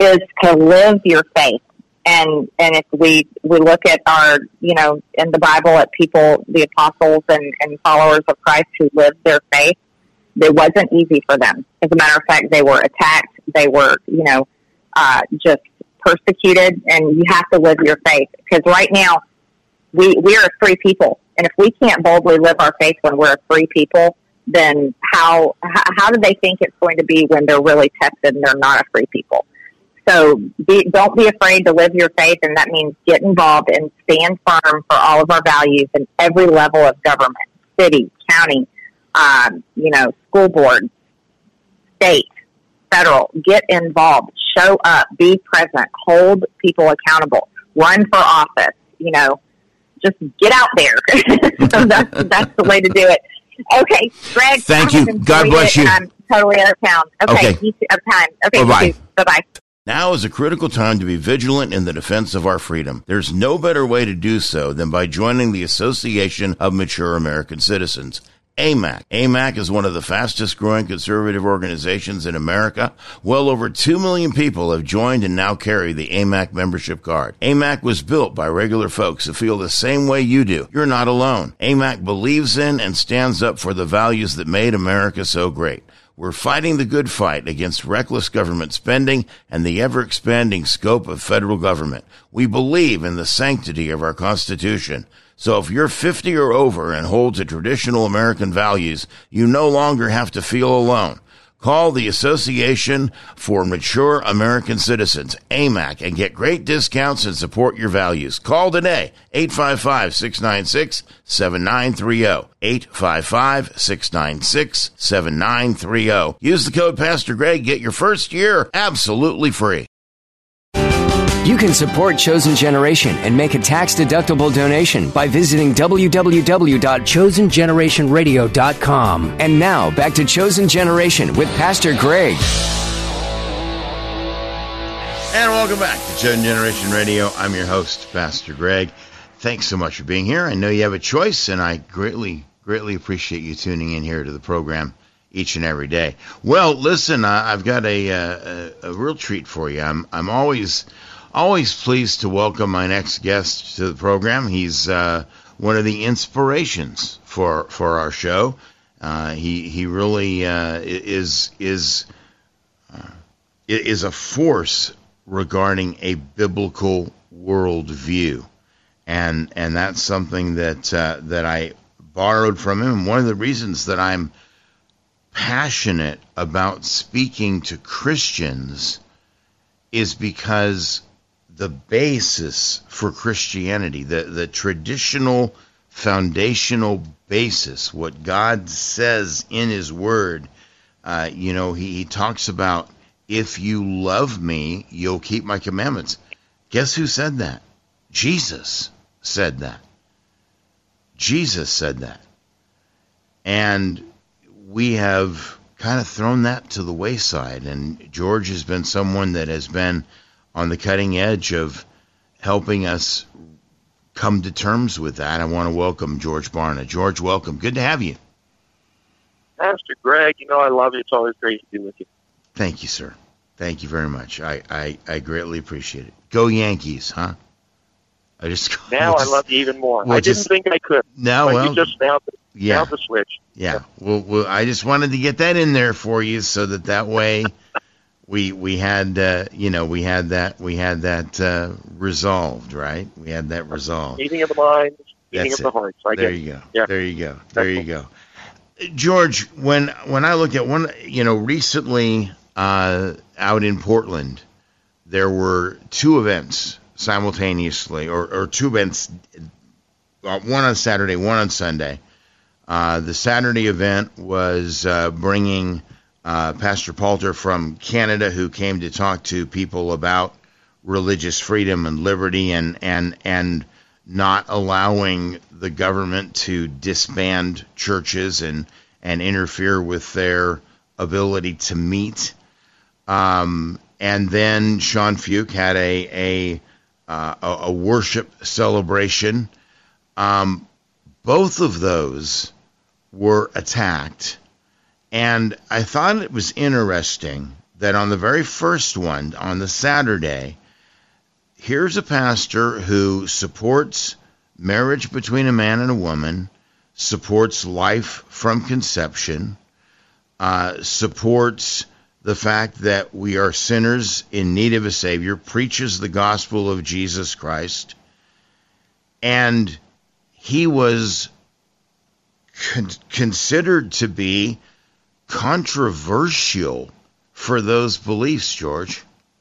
is to live your faith. And if we look at our, in the Bible at people, the apostles and followers of Christ who lived their faith, it wasn't easy for them. As a matter of fact, they were attacked. They were, just persecuted, and you have to live your faith. Because right now, we are a free people. And if we can't boldly live our faith when we're a free people, then how do they think it's going to be when they're really tested and they're not a free people? So don't be afraid to live your faith, and that means get involved and stand firm for all of our values in every level of government, city, county, school board, state, federal. Get involved, show up, be present, hold people accountable, run for office, just get out there. So that's the way to do it. Okay, Greg. Thank you. God bless you. I'm totally out of town. Okay. You too, of time. Okay. Bye-bye. Bye-bye. Now is a critical time to be vigilant in the defense of our freedom. There's no better way to do so than by joining the Association of Mature American Citizens, AMAC. AMAC is one of the fastest growing conservative organizations in America. Well over 2 million people have joined and now carry the AMAC membership card. AMAC was built by regular folks who feel the same way you do. You're not alone. AMAC believes in and stands up for the values that made America so great. We're fighting the good fight against reckless government spending and the ever-expanding scope of federal government. We believe in the sanctity of our Constitution. So if you're 50 or over and hold to traditional American values, you no longer have to feel alone. Call the Association for Mature American Citizens, AMAC, and get great discounts and support your values. Call today, 855-696-7930, 855-696-7930. Use the code Pastor Greg, get your first year absolutely free. You can support Chosen Generation and make a tax-deductible donation by visiting www.chosengenerationradio.com. And now, back to Chosen Generation with Pastor Greg. And welcome back to Chosen Generation Radio. I'm your host, Pastor Greg. Thanks so much for being here. I know you have a choice, and I greatly appreciate you tuning in here to the program each and every day. Well, listen, I've got a real treat for you. I'm always pleased to welcome my next guest to the program. He's one of the inspirations for our show. He really is a force regarding a biblical worldview, and that's something that I borrowed from him. And one of the reasons that I'm passionate about speaking to Christians is because the basis for Christianity, the traditional foundational basis, what God says in His Word, He talks about, if you love me, you'll keep my commandments. Guess who said that? Jesus said that. Jesus said that. And we have kind of thrown that to the wayside. And George has been someone that has been on the cutting edge of helping us come to terms with that. I want to welcome George Barna. George, welcome. Good to have you. Pastor Greg, I love you. It's always great to be with you. Thank you, sir. Thank you very much. I greatly appreciate it. Go Yankees, huh? I love you even more. I didn't think I could. No, well, you just now the switch. Yeah. Well, I just wanted to get that in there for you so that way we had that resolved, right? We had that resolved. Meeting of the minds, meeting of the hearts. There you go. Yeah. There you go. George, when I look at one, recently out in Portland, there were two events simultaneously, or two events, one on Saturday, one on Sunday. The Saturday event was bringing Pastor Palter from Canada, who came to talk to people about religious freedom and liberty and not allowing the government to disband churches and interfere with their ability to meet. And then Sean Fuke had a worship celebration. Both of those were attacked. And I thought it was interesting that on the very first one, on the Saturday, here's a pastor who supports marriage between a man and a woman, supports life from conception, supports the fact that we are sinners in need of a Savior, preaches the gospel of Jesus Christ, and he was considered to be controversial for those beliefs, George.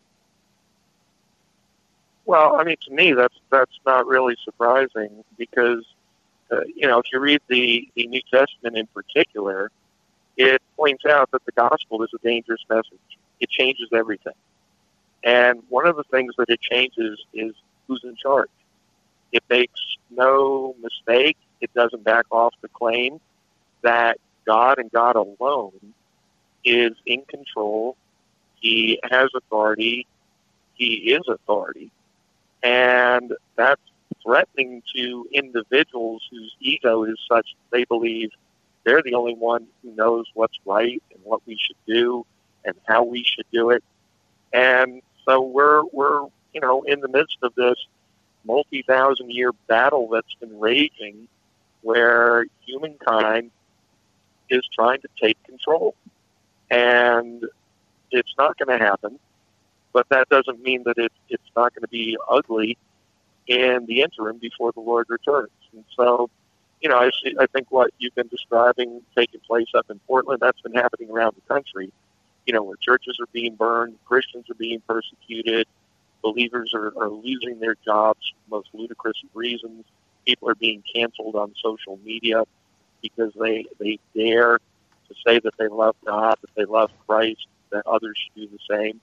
Well, I mean, to me, that's not really surprising because, if you read the New Testament in particular, it points out that the gospel is a dangerous message. It changes everything. And one of the things that it changes is who's in charge. It makes no mistake. It doesn't back off the claim that God and God alone is in control. He has authority. He is authority. And that's threatening to individuals whose ego is such that they believe they're the only one who knows what's right and what we should do and how we should do it. And so we're in the midst of this multi-thousand-year battle that's been raging where humankind is trying to take control. And it's not going to happen, but that doesn't mean that it's not going to be ugly in the interim before the Lord returns. And so, I think what you've been describing taking place up in Portland, that's been happening around the country, where churches are being burned, Christians are being persecuted, believers are losing their jobs for the most ludicrous of reasons. People are being canceled on social media because they dare to say that they love God, that they love Christ, that others should do the same.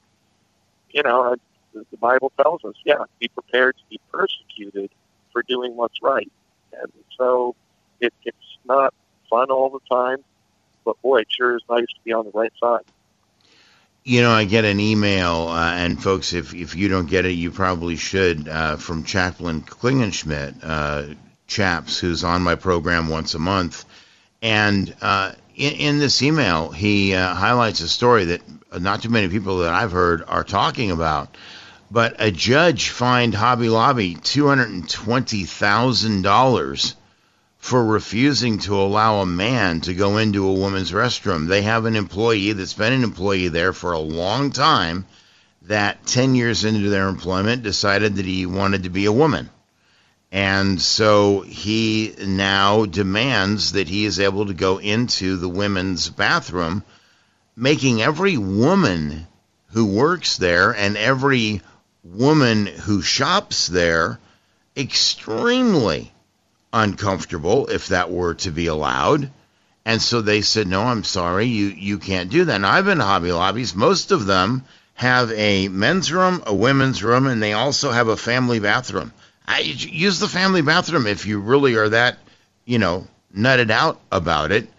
The Bible tells us, be prepared to be persecuted for doing what's right. And so it's not fun all the time, but boy, it sure is nice to be on the right side. I get an email, and folks, if you don't get it, you probably should, from Chaplain Klingenschmidt, Chaps, who's on my program once a month. And in this email, he highlights a story that not too many people that I've heard are talking about. But a judge fined Hobby Lobby $220,000 for refusing to allow a man to go into a woman's restroom. They have an employee that's been an employee there for a long time that 10 years into their employment decided that he wanted to be a woman. And so he now demands that he is able to go into the women's bathroom, making every woman who works there and every woman who shops there extremely uncomfortable if that were to be allowed. And so they said, no, I'm sorry, you can't do that. And I've been to Hobby Lobbies. Most of them have a men's room, a women's room, and they also have a family bathroom. Use the family bathroom if you really are that, nutted out about it.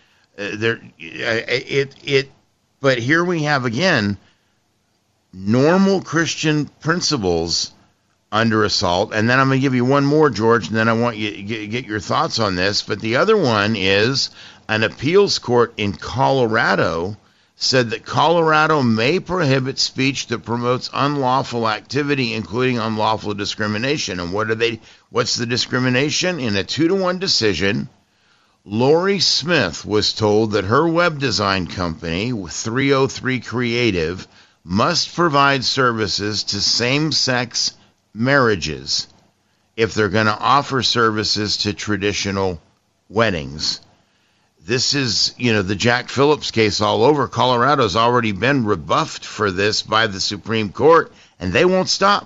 But here we have again normal Christian principles under assault. And then I'm going to give you one more, George, and then I want you to get your thoughts on this. But the other one is an appeals court in Colorado said that Colorado may prohibit speech that promotes unlawful activity, including unlawful discrimination. And what's the discrimination? In a 2-1 decision, Lori Smith was told that her web design company, 303 Creative, must provide services to same-sex marriages if they're going to offer services to traditional weddings. This is, the Jack Phillips case all over. Colorado's already been rebuffed for this by the Supreme Court, and they won't stop.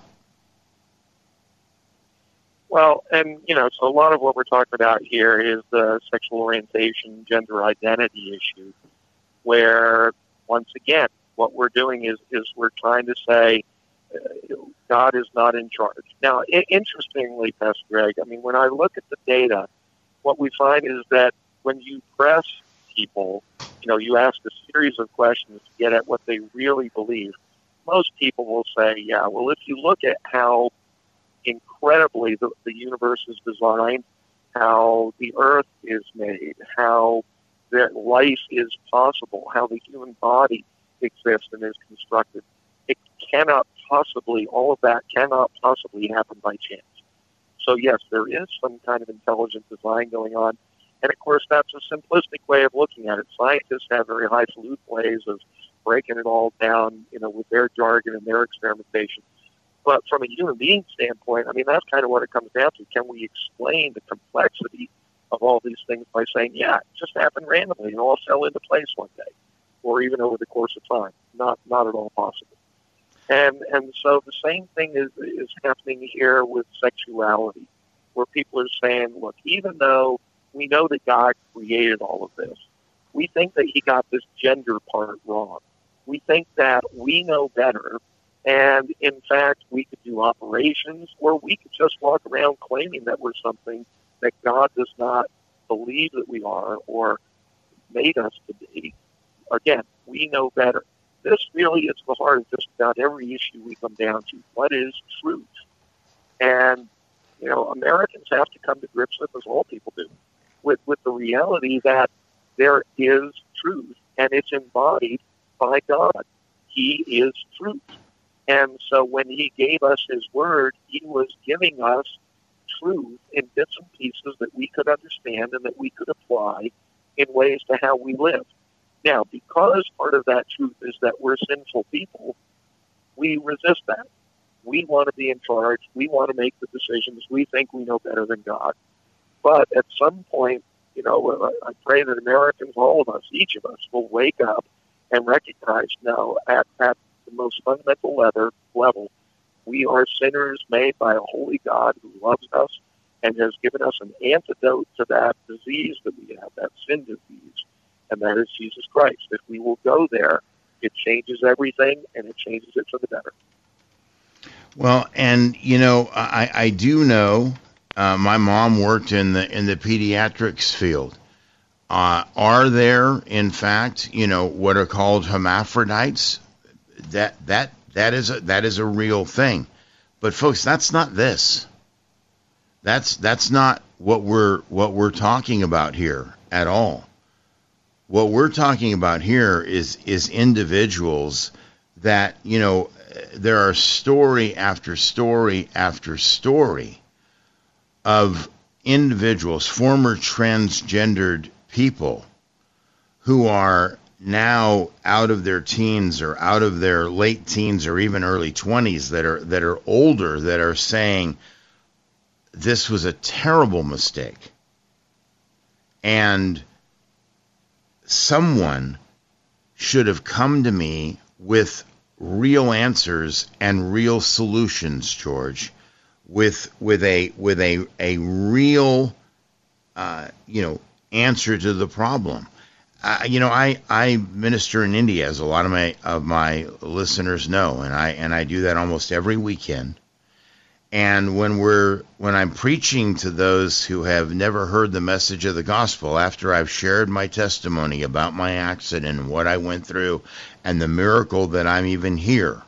Well, and, so a lot of what we're talking about here is the sexual orientation, gender identity issue, where, once again, what we're doing is we're trying to say God is not in charge. Now, interestingly, Pastor Greg, when I look at the data, what we find is that when you press people, you ask a series of questions to get at what they really believe, most people will say, if you look at how incredibly the universe is designed, how the earth is made, how that life is possible, how the human body exists and is constructed, it cannot possibly, all of that cannot possibly happen by chance. So yes, there is some kind of intelligent design going on. And of course, that's a simplistic way of looking at it. Scientists have very highfalutin ways of breaking it all down, with their jargon and their experimentation. But from a human being standpoint, I mean, that's kind of what it comes down to. Can we explain the complexity of all these things by saying, yeah, it just happened randomly and all fell into place one day, or even over the course of time? Not at all possible. And so the same thing is happening here with sexuality, where people are saying, look, even though we know that God created all of this, we think that he got this gender part wrong. We think that we know better, and in fact, we could do operations, or we could just walk around claiming that we're something that God does not believe that we are or made us to be. Again, we know better. This really is the heart of just about every issue we come down to. What is truth? And, Americans have to come to grips with, as all people do, with the reality that there is truth, and it's embodied by God. He is truth. And so when he gave us his word, he was giving us truth in bits and pieces that we could understand and that we could apply in ways to how we live. Now, because part of that truth is that we're sinful people, we resist that. We want to be in charge. We want to make the decisions. We think we know better than God. But at some point, I pray that Americans, all of us, each of us, will wake up and recognize, no, at the most fundamental level, we are sinners made by a holy God who loves us and has given us an antidote to that disease that we have, that sin disease, and that is Jesus Christ. If we will go there, it changes everything, and it changes it for the better. Well, and I do know my mom worked in the pediatrics field. Are there, in fact, what are called hermaphrodites? That is a real thing. But folks, that's not this. That's not what we're talking about here at all. What we're talking about here is individuals that, there are story after story after story of individuals, former transgendered people who are now out of their teens or out of their late teens or even early 20s that are older, that are saying this was a terrible mistake. And someone should have come to me with real answers and real solutions, George, with a real answer to the problem. I minister in India, as a lot of my listeners know, and I do that almost every weekend. And when I'm preaching to those who have never heard the message of the gospel, after I've shared my testimony about my accident and what I went through and the miracle that I'm even here,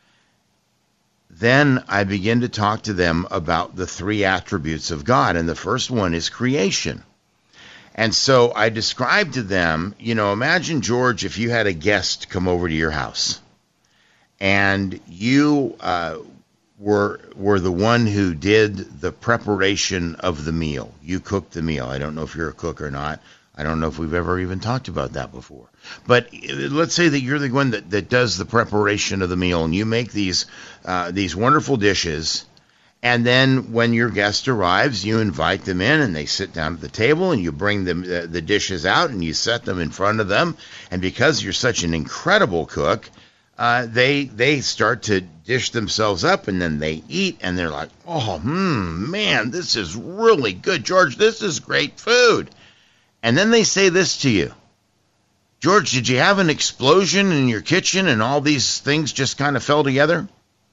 then I begin to talk to them about the three attributes of God. And the first one is creation. And so I describe to them, imagine, George, if you had a guest come over to your house and you were the one who did the preparation of the meal. You cooked the meal. I don't know if you're a cook or not. I don't know if we've ever even talked about that before. But let's say that you're the one that does the preparation of the meal, and you make these wonderful dishes. And then when your guest arrives, you invite them in, and they sit down at the table, and you bring them the dishes out, and you set them in front of them. And because you're such an incredible cook, they start to dish themselves up, and then they eat, and they're like, oh, man, this is really good. George, this is great food. And then they say this to you. George, did you have an explosion in your kitchen and all these things just kind of fell together?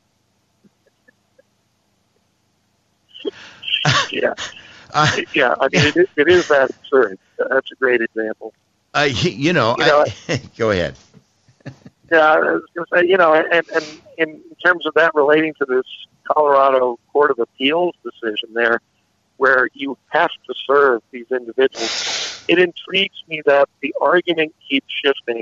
Yeah. Yeah, I mean, it is that absurd. That's a great example. Go ahead. Yeah, I was going to say, and in terms of that relating to this Colorado Court of Appeals decision there, where you have to serve these individuals, it intrigues me that the argument keeps shifting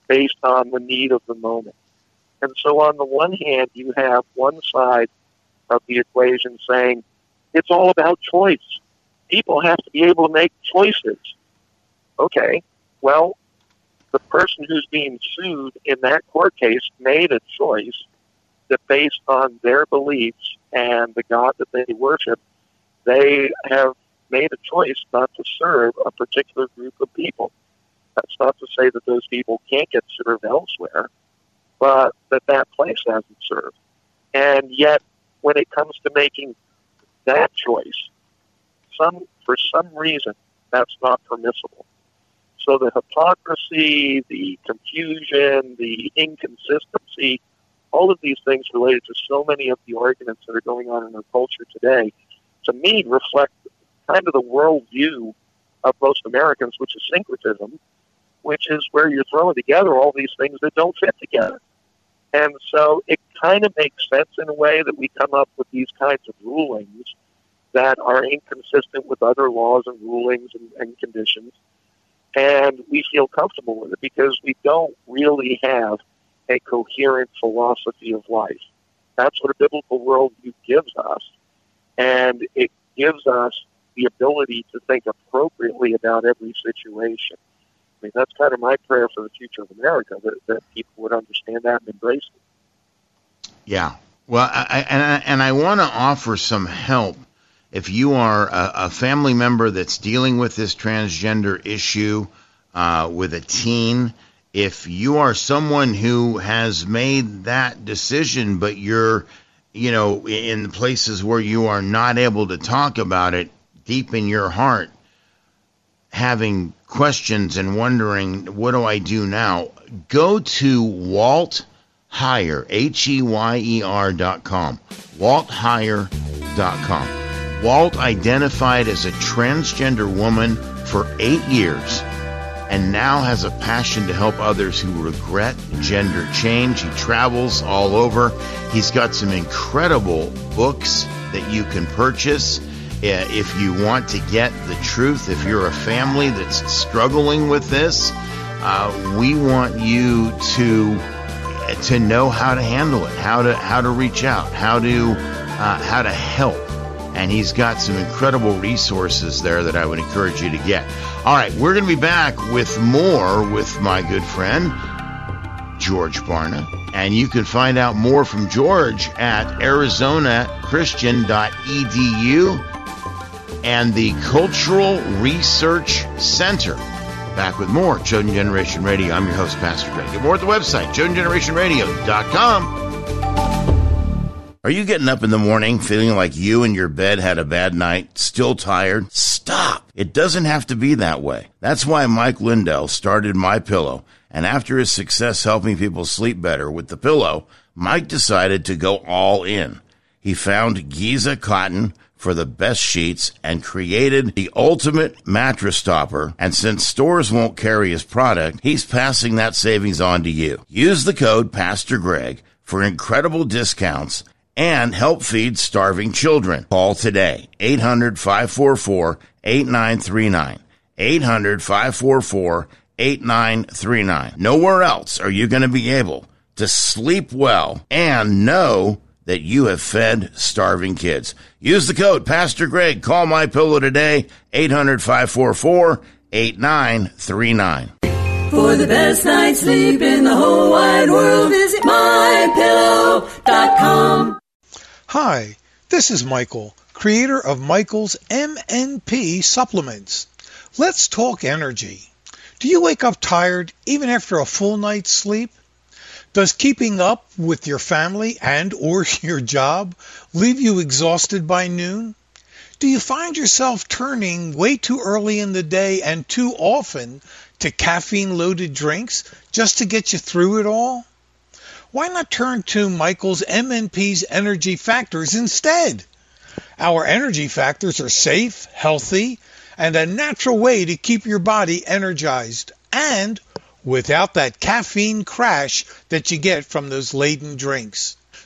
based on the need of the moment. And so on the one hand, you have one side of the equation saying it's all about choice. People have to be able to make choices. Okay, well, the person who's being sued in that court case made a choice that based on their beliefs and the God that they worship, they have made a choice not to serve a particular group of people. That's not to say that those people can't get served elsewhere, but that place hasn't served. And yet, when it comes to making that choice, for some reason, that's not permissible. So the hypocrisy, the confusion, the inconsistency, all of these things related to so many of the arguments that are going on in our culture today, to me, reflect kind of the worldview of most Americans, which is syncretism, which is where you're throwing together all these things that don't fit together. And so it kind of makes sense in a way that we come up with these kinds of rulings that are inconsistent with other laws and rulings and conditions. And we feel comfortable with it because we don't really have a coherent philosophy of life. That's what a biblical worldview gives us. And it gives us the ability to think appropriately about every situation. I mean, that's kind of my prayer for the future of America, that people would understand that and embrace it. Yeah. Well, I want to offer some help. If you are a family member that's dealing with this transgender issue with a teen, if you are someone who has made that decision, but you're, in places where you are not able to talk about it deep in your heart, having questions and wondering, what do I do now? Go to Walt Heyer, HEYER.com, WaltHeyer.com. Walt identified as a transgender woman for 8 years and now has a passion to help others who regret gender change. He travels all over. He's got some incredible books that you can purchase if you want to get the truth. If you're a family that's struggling with this, we want you to know how to handle it, how to reach out, how to help. And he's got some incredible resources there that I would encourage you to get. All right, we're going to be back with more with my good friend, George Barna. And you can find out more from George at arizonachristian.edu and the Cultural Research Center. Back with more Chosen Generation Radio. I'm your host, Pastor Greg. Get more at the website, chosengenerationradio.com. Are you getting up in the morning feeling like you and your bed had a bad night, still tired? Stop. It doesn't have to be that way. That's why Mike Lindell started MyPillow, and after his success helping people sleep better with the pillow, Mike decided to go all in. He found Giza cotton for the best sheets and created the ultimate mattress topper. And since stores won't carry his product, he's passing that savings on to you. Use the code Pastor Greg for incredible discounts and help feed starving children. Call today, 800-544-8939. 800-544-8939. Nowhere else are you going to be able to sleep well and know that you have fed starving kids. Use the code Pastor Greg. Call MyPillow today, 800-544-8939. For the best night's sleep in the whole wide world, visit MyPillow.com. Hi, this is Michael, creator of Michael's MNP supplements. Let's talk energy. Do you wake up tired even after a full night's sleep? Does keeping up with your family and or your job leave you exhausted by noon? Do you find yourself turning way too early in the day and too often to caffeine-loaded drinks just to get you through it all? Why not turn to Michael's MNP's Energy Factors instead? Our Energy Factors are safe, healthy, and a natural way to keep your body energized and without that caffeine crash that you get from those laden drinks.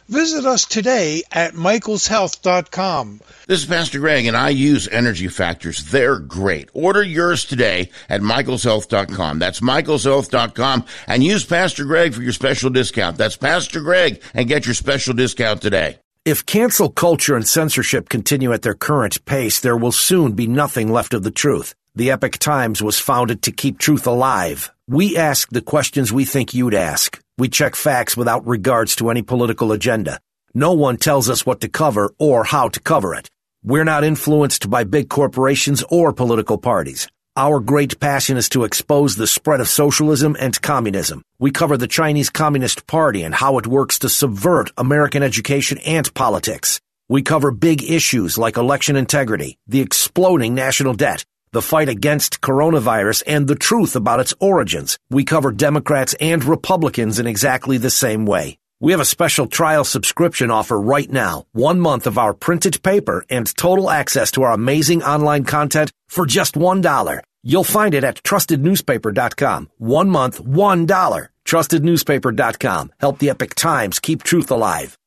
Visit us today at michaelshealth.com. This is Pastor Greg, and I use Energy Factors. They're great. Order yours today at michaelshealth.com. That's michaelshealth.com, and use Pastor Greg for your special discount. That's Pastor Greg, and get your special discount today. If cancel culture and censorship continue at their current pace, there will soon be nothing left of the truth. The Epoch Times was founded to keep truth alive. We ask the questions we think you'd ask. We check facts without regards to any political agenda. No one tells us what to cover or how to cover it. We're not influenced by big corporations or political parties. Our great passion is to expose the spread of socialism and communism. We cover the Chinese Communist Party and how it works to subvert American education and politics. We cover big issues like election integrity, the exploding national debt, the fight against coronavirus, and the truth about its origins. We cover Democrats and Republicans in exactly the same way. We have a special trial subscription offer right now. 1 month of our printed paper and total access to our amazing online content for just $1. You'll find it at trustednewspaper.com. 1 month, $1. Trustednewspaper.com. Help the Epoch Times keep truth alive.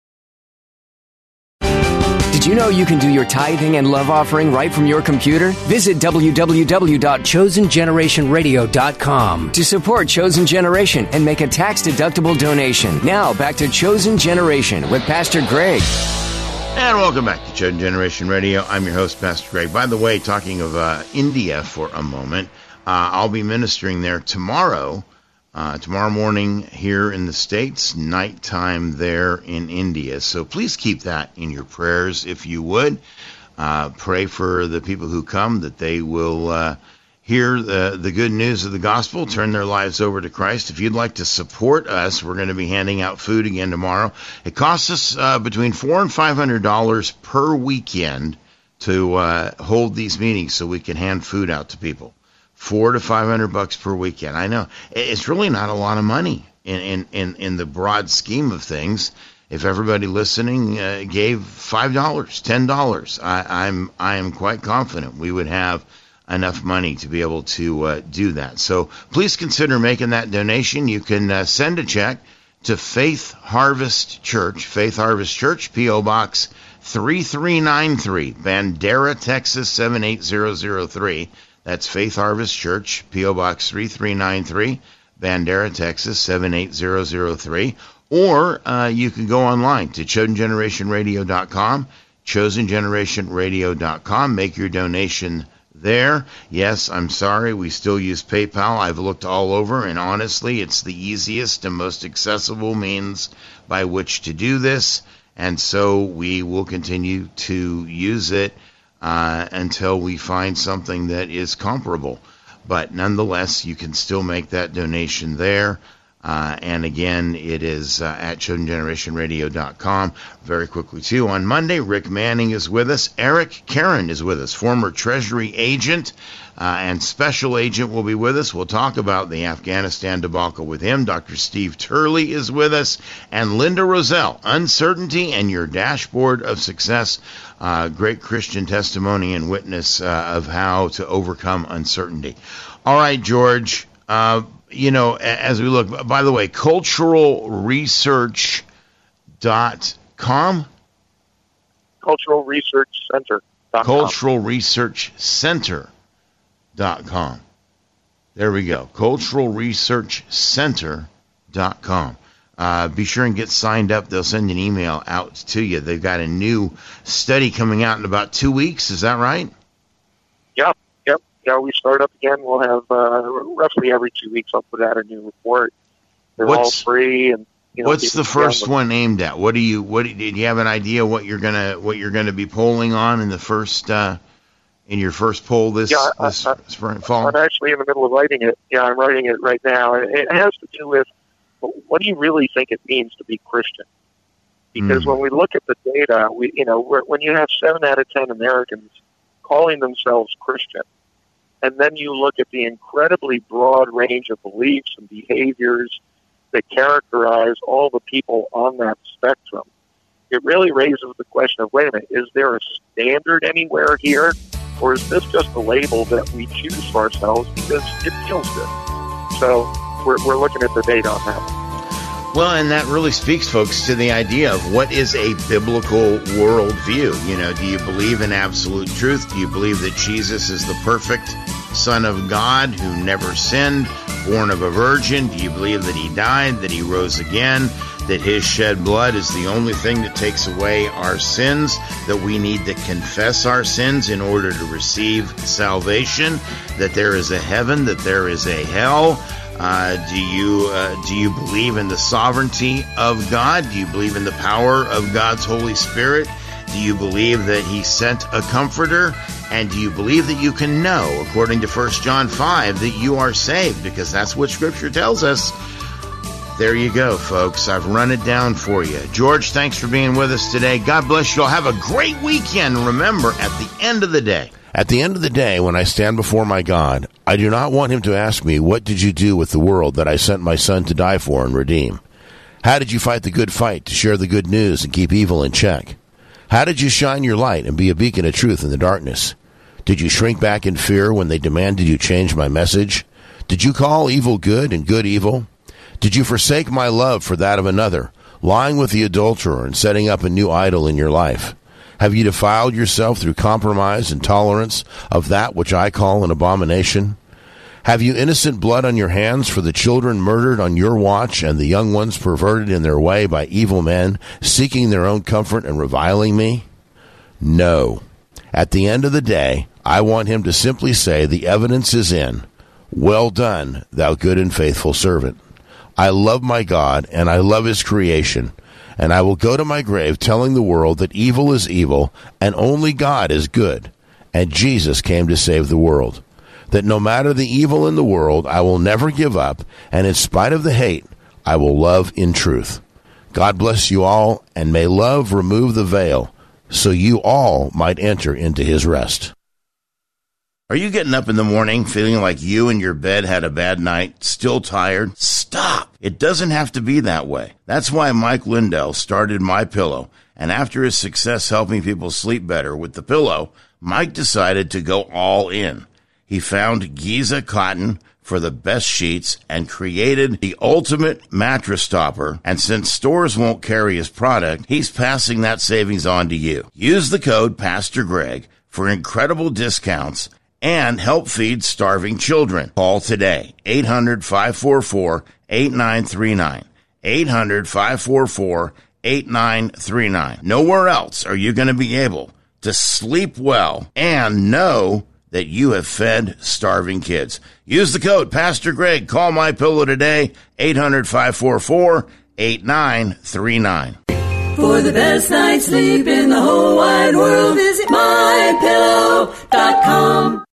Did you know you can do your tithing and love offering right from your computer? Visit www.chosengenerationradio.com to support Chosen Generation and make a tax-deductible donation. Now, back to Chosen Generation with Pastor Greg. And welcome back to Chosen Generation Radio. I'm your host, Pastor Greg. By the way, talking of India for a moment, I'll be ministering there tomorrow morning here in the States, nighttime there in India. So please keep that in your prayers if you would. Pray for the people who come, that they will hear the good news of the gospel, turn their lives over to Christ. If you'd like to support us, we're going to be handing out food again tomorrow. It costs us between $400 and $500 per weekend to hold these meetings so we can hand food out to people. $400 to $500 per weekend. I know it's really not a lot of money in the broad scheme of things. If everybody listening gave $5, $10, I am quite confident we would have enough money to be able to do that. So please consider making that donation. You can send a check to Faith Harvest Church, P.O. Box 3393, Bandera, Texas 78003. That's Faith Harvest Church, P.O. Box 3393, Bandera, Texas 78003. Or you can go online to chosengenerationradio.com, chosengenerationradio.com. Make your donation there. Yes, I'm sorry, we still use PayPal. I've looked all over, and honestly, it's the easiest and most accessible means by which to do this. And so we will continue to use it until we find something that is comparable. But nonetheless, you can still make that donation there. And again, it is at chosengenerationradio.com. Very quickly, too, on Monday, Rick Manning is with us. Eric Karen is with us, former Treasury agent and special agent will be with us. We'll talk about the Afghanistan debacle with him. Dr. Steve Turley is with us. And Linda Roselle, Uncertainty and Your Dashboard of Success. Great Christian testimony and witness of how to overcome uncertainty. All right, George. As we look, by the way, culturalresearch.com? Culturalresearchcenter.com. Culturalresearchcenter.com. There we go. Culturalresearchcenter.com. Be sure and get signed up. They'll send an email out to you. They've got a new study coming out in about 2 weeks. Is that right? Yep. Yeah, we start up again. We'll have roughly every 2 weeks. I'll put out a new report. They're all free. And what's the first one aimed at? Do you have an idea what you're gonna be polling on in the first in your first poll this spring fall? I'm actually in the middle of writing it. Yeah, I'm writing it right now. It has to do with what do you really think it means to be Christian? Because when we look at the data, when you have 7 out of 10 Americans calling themselves Christian, and then you look at the incredibly broad range of beliefs and behaviors that characterize all the people on that spectrum, it really raises the question of, wait a minute, is there a standard anywhere here? Or is this just a label that we choose for ourselves because it feels good? So we're looking at the data on that. Well, and that really speaks, folks, to the idea of what is a biblical worldview. Do you believe in absolute truth? Do you believe that Jesus is the perfect Son of God who never sinned, born of a virgin? Do you believe that he died, that he rose again, that his shed blood is the only thing that takes away our sins, that we need to confess our sins in order to receive salvation, that there is a heaven, that there is a hell? Do you believe in the sovereignty of God? Do you believe in the power of God's Holy Spirit? Do you believe that he sent a comforter? And do you believe that you can know, according to 1 John 5, that you are saved? Because that's what Scripture tells us. There you go, folks. I've run it down for you. George, thanks for being with us today. God bless you all. Have a great weekend. Remember, at the end of the day, when I stand before my God, I do not want him to ask me, what did you do with the world that I sent my son to die for and redeem? How did you fight the good fight to share the good news and keep evil in check? How did you shine your light and be a beacon of truth in the darkness? Did you shrink back in fear when they demanded you change my message? Did you call evil good and good evil? Did you forsake my love for that of another, lying with the adulterer and setting up a new idol in your life? Have you defiled yourself through compromise and tolerance of that which I call an abomination? Have you innocent blood on your hands for the children murdered on your watch and the young ones perverted in their way by evil men, seeking their own comfort and reviling me? No. At the end of the day, I want him to simply say, the evidence is in. Well done, thou good and faithful servant. I love my God, and I love his creation, and I will go to my grave telling the world that evil is evil, and only God is good, and Jesus came to save the world. That no matter the evil in the world, I will never give up, and in spite of the hate, I will love in truth. God bless you all, and may love remove the veil, so you all might enter into his rest. Are you getting up in the morning feeling like you and your bed had a bad night, still tired? Stop! It doesn't have to be that way. That's why Mike Lindell started MyPillow, and after his success helping people sleep better with the pillow, Mike decided to go all in. He found Giza cotton for the best sheets and created the ultimate mattress topper. And since stores won't carry his product, he's passing that savings on to you. Use the code Pastor Greg for incredible discounts and help feed starving children. Call today, 800-544-8939. 800-544-8939. Nowhere else are you going to be able to sleep well and know that you have fed starving kids. Use the code Pastor Greg. Call MyPillow today, 800-544-8939. For the best night's sleep in the whole wide world, visit MyPillow.com.